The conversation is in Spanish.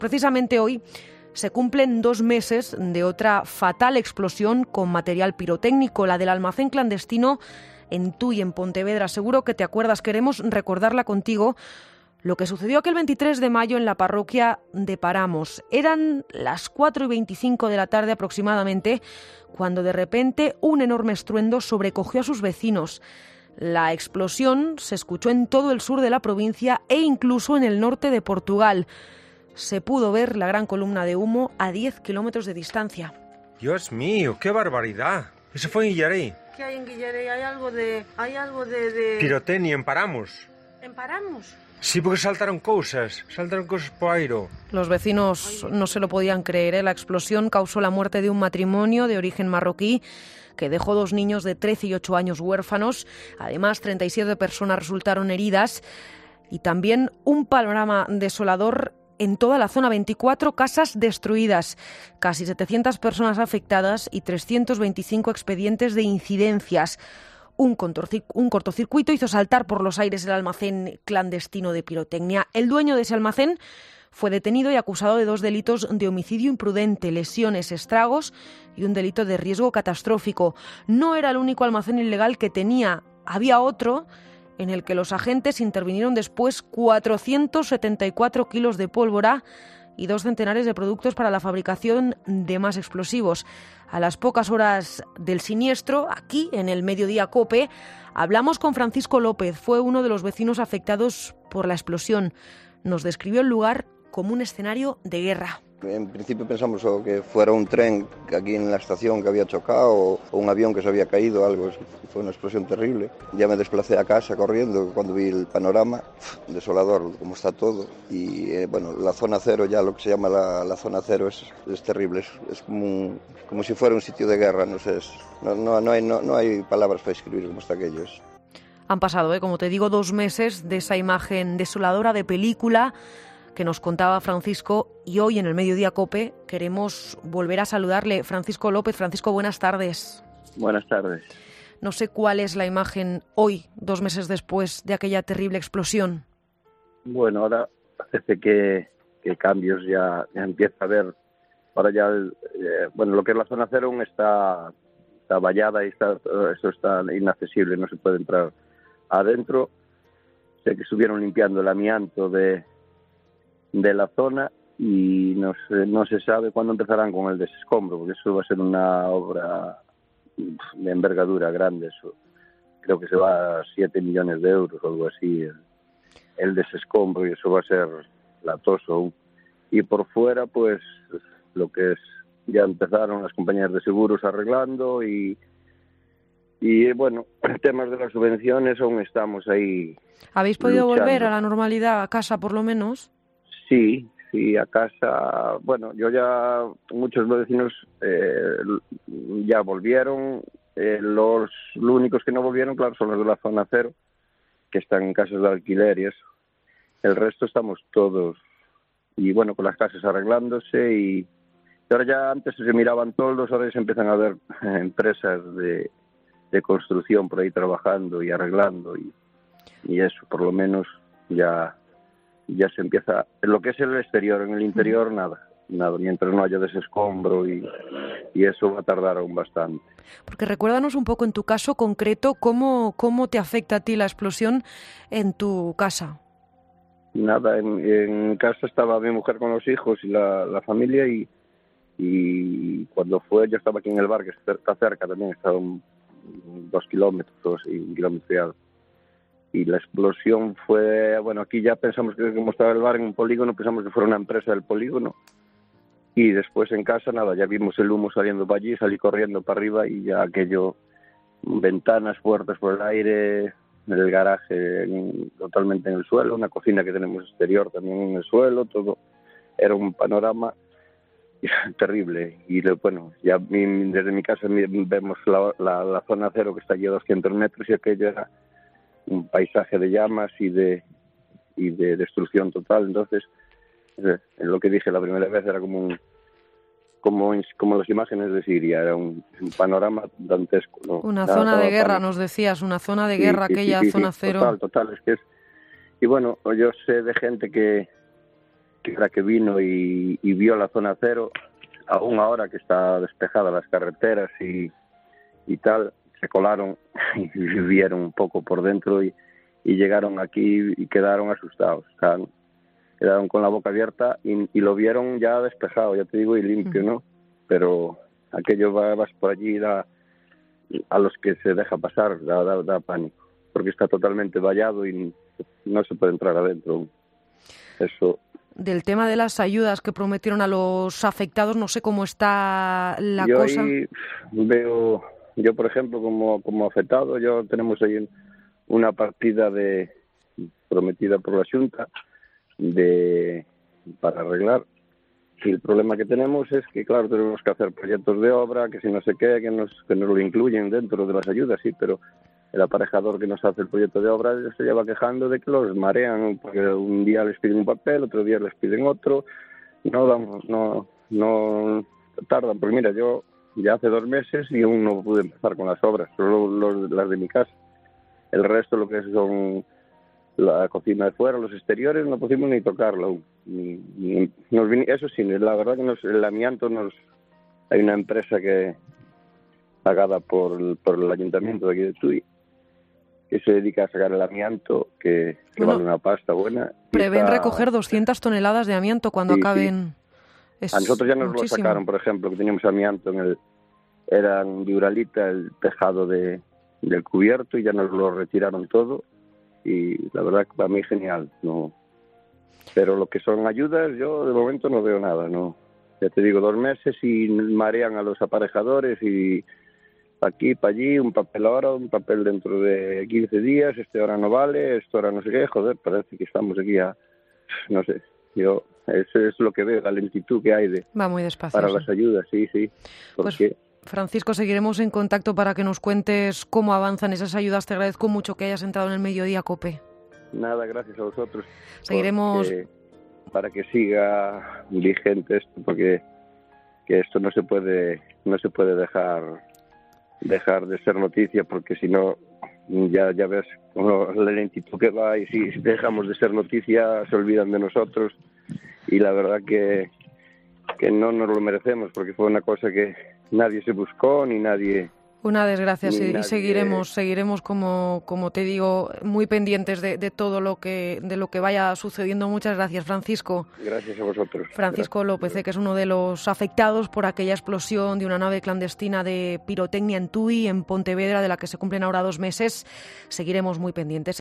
Precisamente hoy se cumplen 2 meses de otra fatal explosión con material pirotécnico, la del almacén clandestino en Tui, en Pontevedra. Seguro que te acuerdas, queremos recordarla contigo. Lo que sucedió aquel 23 de mayo en la parroquia de Paramos. Eran las 4:25 de la tarde aproximadamente, cuando de repente un enorme estruendo sobrecogió a sus vecinos. La explosión se escuchó en todo el sur de la provincia e incluso en el norte de Portugal. Se pudo ver la gran columna de humo a 10 kilómetros de distancia. Dios mío, qué barbaridad. Eso fue en Guillarei. ¿Qué hay en Guillarei? Hay algo de... Pirotecnia en Paramos. ¿En Paramos? Sí, porque saltaron cosas por aire. Los vecinos no se lo podían creer, La explosión causó la muerte de un matrimonio de origen marroquí que dejó 2 niños de 13 y 8 años huérfanos. Además, 37 personas resultaron heridas y también un panorama desolador en toda la zona. 24 casas destruidas, casi 700 personas afectadas y 325 expedientes de incidencias. Un cortocircuito hizo saltar por los aires el almacén clandestino de pirotecnia. El dueño de ese almacén fue detenido y acusado de 2 delitos de homicidio imprudente, lesiones, estragos y un delito de riesgo catastrófico. No era el único almacén ilegal que tenía. Había otro en el que los agentes intervinieron después 474 kilos de pólvora y 2 centenares de productos para la fabricación de más explosivos. A las pocas horas del siniestro, aquí en el Mediodía COPE, hablamos con Francisco López. Fue uno de los vecinos afectados por la explosión. Nos describió el lugar como un escenario de guerra. En principio pensamos que fuera un tren aquí en la estación que había chocado o un avión que se había caído, algo. Fue una explosión terrible. Ya me desplacé a casa corriendo cuando vi el panorama, desolador como está todo. Y bueno, la zona cero, ya lo que se llama la zona cero es terrible. Es como si fuera un sitio de guerra, no sé. No hay palabras para describir cómo está aquello. Han pasado, como te digo, 2 meses de esa imagen desoladora de película que nos contaba Francisco, y hoy en el Mediodía COPE queremos volver a saludarle. Francisco López. Francisco, buenas tardes. Buenas tardes. No sé cuál es la imagen hoy, 2 meses después de aquella terrible explosión. Bueno, ahora parece que cambios ya empieza a haber. Ahora ya, lo que es la zona cero aún está vallada y eso está inaccesible, no se puede entrar adentro. Sé que estuvieron limpiando el amianto de la zona y no se sabe cuándo empezarán con el desescombro, porque eso va a ser una obra de envergadura grande. Eso creo que se va a 7 millones de euros o algo así el desescombro, y eso va a ser latoso. Y por fuera, pues lo que es, ya empezaron las compañías de seguros arreglando y bueno, temas de las subvenciones aún estamos ahí. ¿Habéis podido luchando. volver a la normalidad, a casa por lo menos? Sí, a casa. Bueno, muchos vecinos ya volvieron. Los únicos que no volvieron, claro, son los de la zona cero, que están en casas de alquiler y eso. El resto estamos todos, y bueno, con las casas arreglándose, y ahora ya antes se miraban toldos, ahora ya se empiezan a ver empresas de construcción por ahí trabajando y arreglando, y eso, por lo menos ya se empieza. En lo que es el exterior, en el interior nada, mientras no haya desescombro, y eso va a tardar aún bastante. Porque recuérdanos un poco en tu caso concreto, ¿cómo te afecta a ti la explosión en tu casa? Nada, en casa estaba mi mujer con los hijos y la familia, y cuando fue, yo estaba aquí en el bar, que está cerca también, estaba 2 kilómetros y 1 kilómetro y algo. Y la explosión fue, bueno, aquí ya pensamos que como estaba el bar en un polígono, pensamos que fuera una empresa del polígono. Y después en casa, nada, ya vimos el humo saliendo para allí, salí corriendo para arriba, y ya aquello, ventanas, puertas por el aire, el garaje totalmente en el suelo, una cocina que tenemos exterior también en el suelo, todo. Era un panorama terrible. Y bueno, ya desde mi casa vemos la zona cero, que está allí a 200 metros, y aquello era un paisaje de llamas y de destrucción total. Entonces, en lo que dije la primera vez, era como las imágenes de Siria, era un panorama dantesco, ¿no? Una zona de guerra, nos decías, una zona de guerra, aquella zona cero. Total, es que es. Y bueno, yo sé de gente que que era que vino y vio la zona cero, aún ahora que está despejada las carreteras y tal, se colaron y vivieron un poco por dentro y llegaron aquí y quedaron asustados. Quedaron con la boca abierta y lo vieron ya despejado, ya te digo, y limpio, ¿no? Pero aquello vas por allí, a los que se deja pasar, da pánico, porque está totalmente vallado y no se puede entrar adentro. Eso. Del tema de las ayudas que prometieron a los afectados, no sé cómo está la yo cosa. Ahí veo, yo por ejemplo, como afectado, tenemos ahí una partida prometida por la Xunta para arreglar. Y el problema que tenemos es que, claro, tenemos que hacer proyectos de obra, que si no sé qué, que nos lo incluyen dentro de las ayudas, sí, pero el aparejador que nos hace el proyecto de obra se lleva quejando de que los marean, porque un día les piden un papel, otro día les piden otro, no tardan. Pues mira, yo ya hace 2 meses y aún no pude empezar con las obras, solo las de mi casa. El resto, lo que son la cocina de fuera, los exteriores, no pudimos ni tocarlo aún. Eso sí, la verdad que el amianto hay una empresa pagada por el ayuntamiento de aquí de Tui, que se dedica a sacar el amianto, que vale una pasta buena. Prevén recoger 200 toneladas de amianto cuando acaben. Sí. A nosotros ya nos muchísimo. Lo sacaron, por ejemplo, que teníamos amianto era en Duralita, el tejado del cubierto, y ya nos lo retiraron todo. Y la verdad que para mí genial, no. Pero lo que son ayudas, yo de momento no veo nada, no. Ya te digo, 2 meses y marean a los aparejadores y aquí, para allí, un papel ahora, un papel dentro de 15 días, ahora no vale, esto ahora no sé qué, joder, parece que estamos aquí no sé, eso es lo que veo, la lentitud que hay va muy despacio, para las ayudas, sí, porque... Pues, Francisco, seguiremos en contacto para que nos cuentes cómo avanzan esas ayudas. Te agradezco mucho que hayas entrado en el Mediodía COPE. Nada, gracias a vosotros. Seguiremos... Para que siga vigente esto, porque que esto no se puede dejar de ser noticia, porque si no, ya ves la lentitud que va, y si dejamos de ser noticia se olvidan de nosotros, y la verdad que no nos lo merecemos, porque fue una cosa que nadie se buscó, ni nadie... Una desgracia, y seguiremos como te digo, muy pendientes de todo lo que vaya sucediendo. Muchas gracias, Francisco. Gracias a vosotros. Francisco López, que es uno de los afectados por aquella explosión de una nave clandestina de pirotecnia en Tui, en Pontevedra, de la que se cumplen ahora 2 meses. Seguiremos muy pendientes.